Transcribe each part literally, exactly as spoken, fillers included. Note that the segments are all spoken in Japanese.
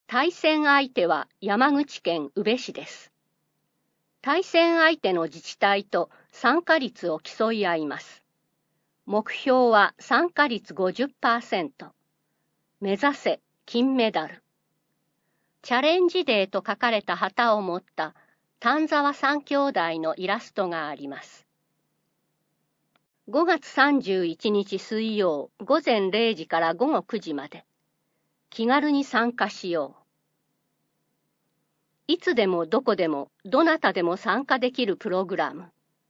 対戦相手は山口県宇部市です。対戦相手の自治体と参加率を競い合います。目標は参加率 ごじゅっパーセント。目指せ金メダル。チャレンジデーと書かれた旗を持った丹沢三兄弟のイラストがあります。ごがつさんじゅういちにち水曜午前れいじからごごくじまで。気軽に参加しよう。いつでもどこでもどなたでも参加できるプログラム。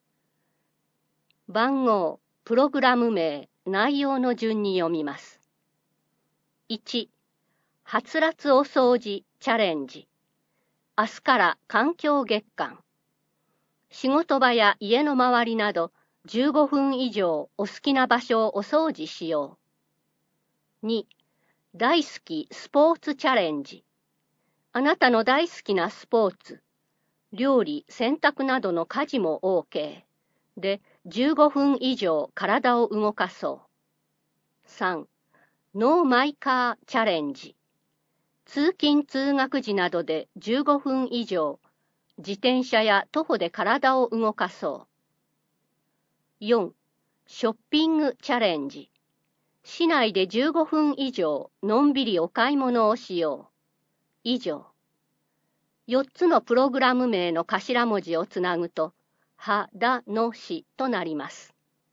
番号、プログラム名、内容の順に読みます。いち、はつらつお掃除チャレンジ。明日から環境月間。仕事場や家の周りなどじゅうごふん以上お好きな場所をお掃除しよう。に、大好きスポーツチャレンジ。あなたの大好きなスポーツ、料理、洗濯などの家事も OK でじゅうごふん以上体を動かそう。さん、ノーマイカーチャレンジ。通勤通学時などでじゅうごふん以上自転車や徒歩で体を動かそう。よん、ショッピングチャレンジ。市内でじゅうごふん以上のんびりお買い物をしよう。以上。よっつのプログラム名の頭文字をつなぐと、はだのしとなります。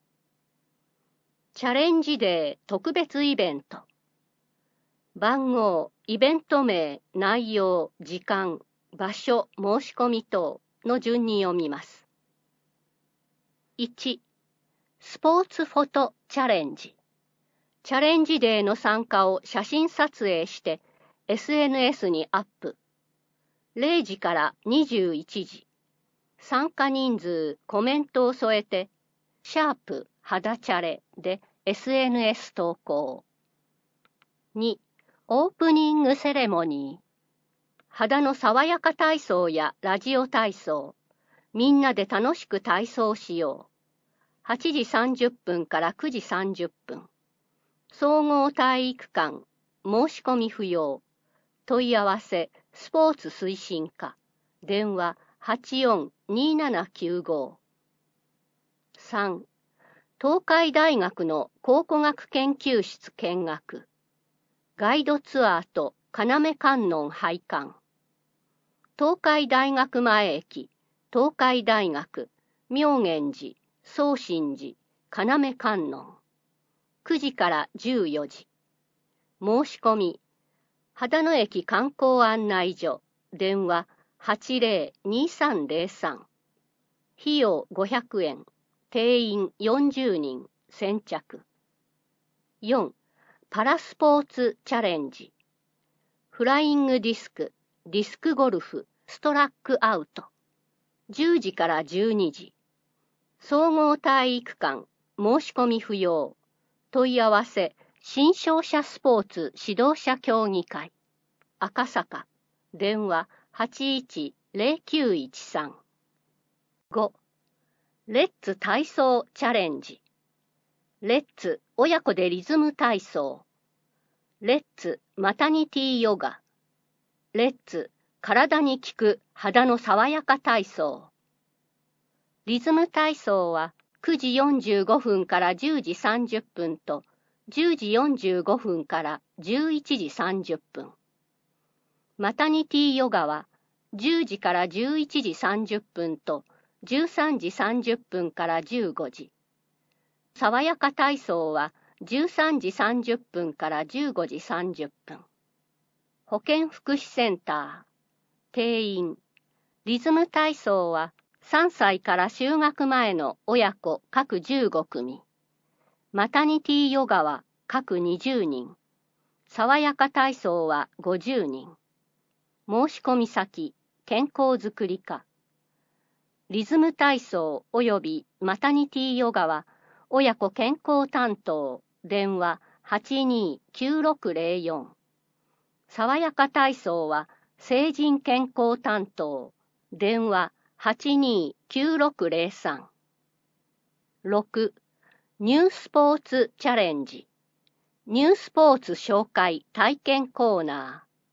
チャレンジデー特別イベント。番号、イベント名、内容、時間、場所、申し込み等の順に読みます。いち、スポーツフォトチャレンジ。チャレンジデーの参加を写真撮影して エスエヌエス にアップ。れいじからにじゅういちじ。参加人数、コメントを添えて、シャープ、肌チャレで エスエヌエス 投稿。に、オープニングセレモニー。肌の爽やか体操やラジオ体操。みんなで楽しく体操しよう。はちじさんじゅっぷんからくじさんじゅっぷん。総合体育館、申し込み不要。問い合わせ、スポーツ推進課。電話はちよんにーななきゅうご。さん、東海大学の考古学研究室見学。ガイドツアーと要観音拝観。東海大学前駅、東海大学、妙厳寺、宗信寺、要観音。くじからじゅうよじ。申し込み、秦野駅観光案内所、電話はちぜろにさんぜろさん。費用ごひゃくえん、定員よんじゅうにん、先着。よん、パラスポーツチャレンジ。フライングディスク、ディスクゴルフ、ストラックアウト。じゅうじからじゅうにじ。総合体育館、申し込み不要。問い合わせ、新商社スポーツ指導者協議会。赤坂。電話はちいちぜろきゅういちさん。ご、レッツ体操チャレンジ。レッツ親子でリズム体操。レッツマタニティヨガ。レッツ体に効く肌の爽やか体操。リズム体操はくじよんじゅうごふんからじゅうじさんじゅっぷんとじゅうじよんじゅうごふんからじゅういちじさんじゅっぷん。マタニティヨガはじゅうじからじゅういちじさんじゅっぷんとじゅうさんじさんじゅっぷんからじゅうごじ。爽やか体操はじゅうさんじさんじゅっぷんからじゅうごじさんじゅっぷん。保健福祉センター。定員。リズム体操はさんさいから就学前の親子各じゅうごくみ。マタニティヨガは各にじゅうにん。爽やか体操はごじゅうにん。申し込み先、健康づくり課。リズム体操及びマタニティヨガは親子健康担当、電話はちにーきゅうろくぜろよん。爽やか体操は成人健康担当、電話はちにーきゅうろくぜろさん。ろく、ニュースポーツチャレンジ。ニュースポーツ紹介体験コーナー。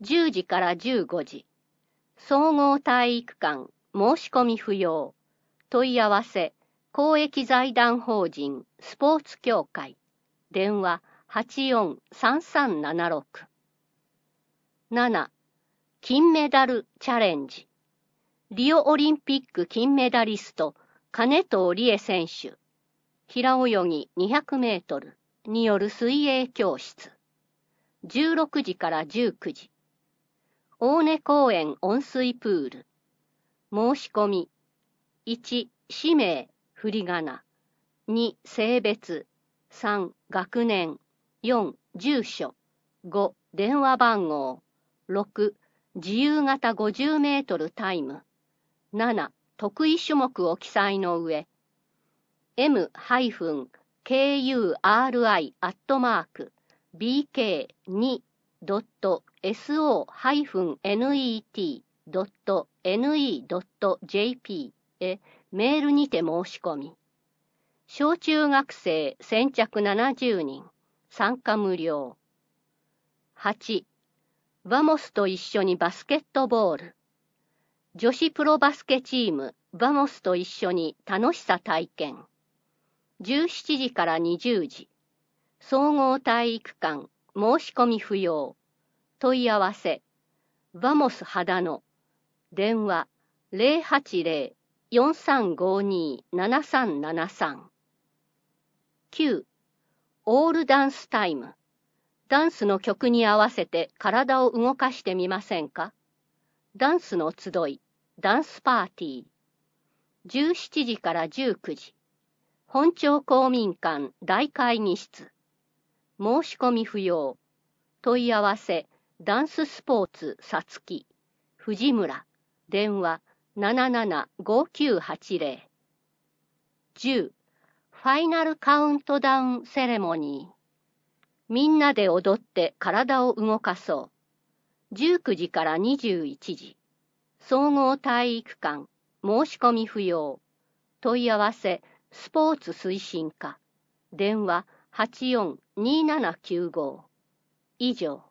じゅうじからじゅうごじ。総合体育館、申し込み不要。問い合わせ、公益財団法人スポーツ協会。電話 はちよんさんさんななろく。なな. 金メダルチャレンジ。リオオリンピック金メダリスト、金藤理恵選手。平泳ぎにひゃくメートルによる水泳教室。じゅうろくじからじゅうくじ。大根公園温水プール。申し込み。いち. 氏名、振り仮名。に. 性別。さん. 学年。よん. 住所。ご. 電話番号。ろく. 自由形ごじゅうメートルタイム。なな. 得意種目を記載の上。エム ケーユーアールアイ アットマーク ビーケーに ドット エスオー ネット ドット ネット ドット ジェーピー へメールにて申し込み。小中学生先着ななじゅうにん、参加無料。はち. バモスと一緒にバスケットボール。女子プロバスケチームバモスと一緒に楽しさ体験。じゅうしちじからにじゅうじ。総合体育館、申し込み不要。問い合わせ。バモス秦野。電話 ゼロはちゼロ よんさんごに ななさんななさん。きゅう. オールダンスタイム。ダンスの曲に合わせて体を動かしてみませんか？ダンスの集い、ダンスパーティー。じゅうしちじからじゅうくじ。本町公民館大会議室。申し込み不要。問い合わせ、ダンススポーツさつき。藤村。電話 なななな ごきゅうはちゼロ。じゅう. ファイナルカウントダウンセレモニー。みんなで踊って体を動かそう。じゅうくじからにじゅういちじ。総合体育館。申し込み不要。問い合わせ、スポーツ推進課。電話 はちよんにななきゅうご。以上。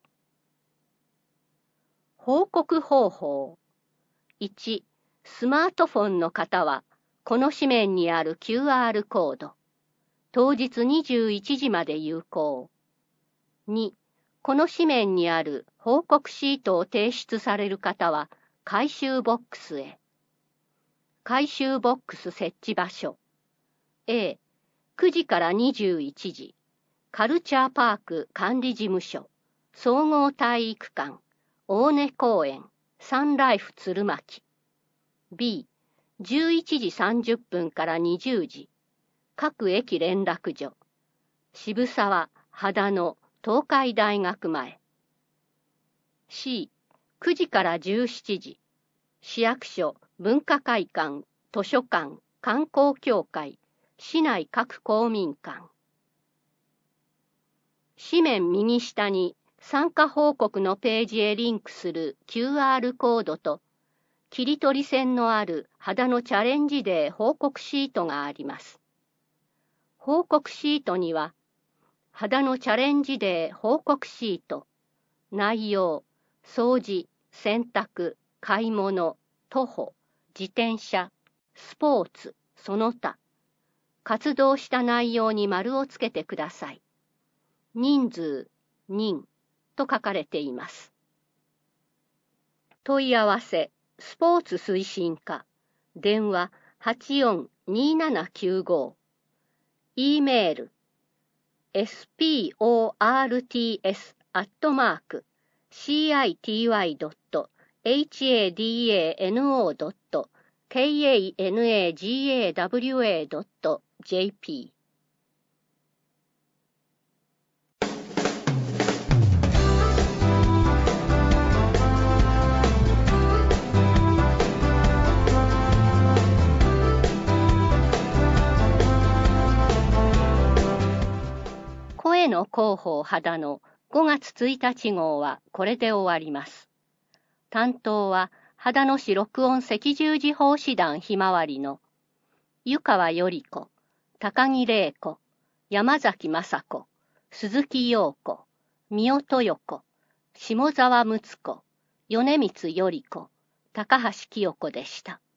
報告方法。いち. スマートフォンの方は、この紙面にある キューアール コード。当日にじゅういちじまで有効。に. この紙面にある報告シートを提出される方は、回収ボックスへ。回収ボックス設置場所。A、くじからにじゅういちじ、カルチャーパーク管理事務所、総合体育館、大根公園、サンライフ鶴巻。B、じゅういちじさんじゅっぷんからにじゅうじ、各駅連絡所、渋沢、秦野、東海大学前。C、くじからじゅうしちじ、市役所、文化会館、図書館、観光協会、市内各公民館。紙面右下に参加報告のページへリンクする キューアール コードと、切り取り線のある秦野チャレンジデー報告シートがあります。報告シートには、秦野チャレンジデー報告シート、内容、掃除、洗濯、買い物、徒歩、自転車、スポーツ、その他、活動した内容に丸をつけてください。人数、人と書かれています。問い合わせ、スポーツ推進課、電話 はちよんにななきゅうご。E メール、エスピーオーアールティーエス アットマーク シーアイティーワイ ドット エイチエーディーエーエヌオー ドット ケーエーエヌエージーエーダブリューエー ドット ジェーピー。声の広報秦野ごがつついたち号はこれで終わります。担当は秦野市録音赤十字奉仕団ひまわりの湯川より子、高木玲子、山崎雅子、鈴木陽子、三尾豊子、下沢睦子、 米光頼子、高橋清子でした。